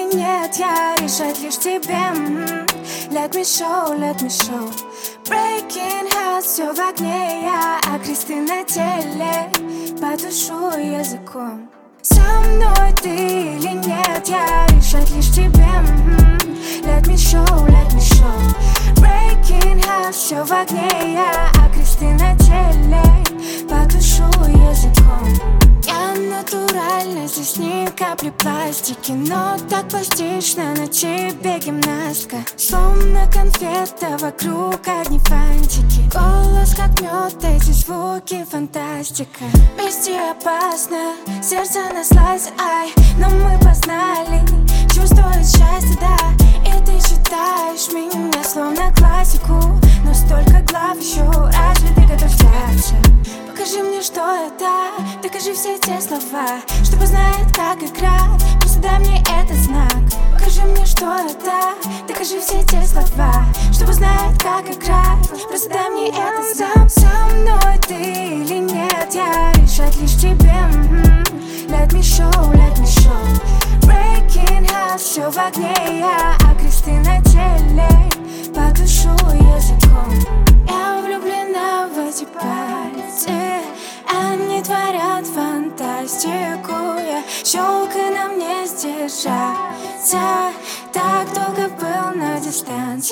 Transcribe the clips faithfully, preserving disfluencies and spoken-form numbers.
или нет, я решать лишь тебе. mm-hmm. Let me show, let me show. Breaking hearts, все в огне, я, а кресты на теле потушу языком. Со мной ты или нет, я решать лишь тебе. mm-hmm. Let me show, let me show. Breaking hearts, все в огне, я, а кресты на теле потушу языком. Я натурально, здесь ни капли пластики, но так пластично на тебе гимнастка. Словно конфета, вокруг одни фантики. Голос как мед, эти звуки фантастика. Вместе опасно, сердце на слайсе, ай. Но мы познали, чувствует счастье, да. И ты читаешь меня словно классику. Но столько глав еще, разве ты готов взяться? Покажи мне, что это, докажи все те слова, чтобы знать, как играть, просто дай мне этот знак. Покажи мне, что это, докажи все те слова, чтобы знать, как играть, просто дай мне этот знак. Со мной ты или нет, я решать лишь тебе. mm-hmm. Let me show, let me show. Breaking hearts, все в огне, я, а кресты на теле потушу языком. Я влюблена в эти пальцы, они творят фантастику. Я щелкаю, нам не сдержаться, так долго был на дистанции.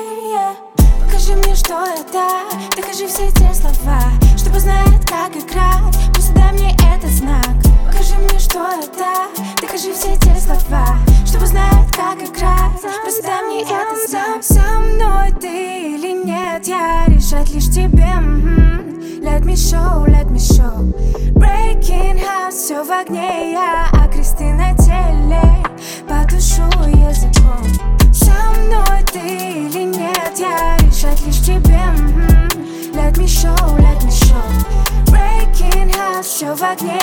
Покажи мне, что это, докажи все те слова, чтобы знать, как играть, просто дай мне этот знак. Покажи мне, что это, докажи все те слова, чтобы знать, как играть, просто дай мне этот знак. Со мной ты или нет, я решать лишь тебе. mm-hmm. Let me show, let me show. Breaking hearts, все в огне, я, а кресты на теле потушу языком. Со мной ты или нет, я решать лишь тебе. mm-hmm. Let me show, let me show. Breaking hearts, все в огне,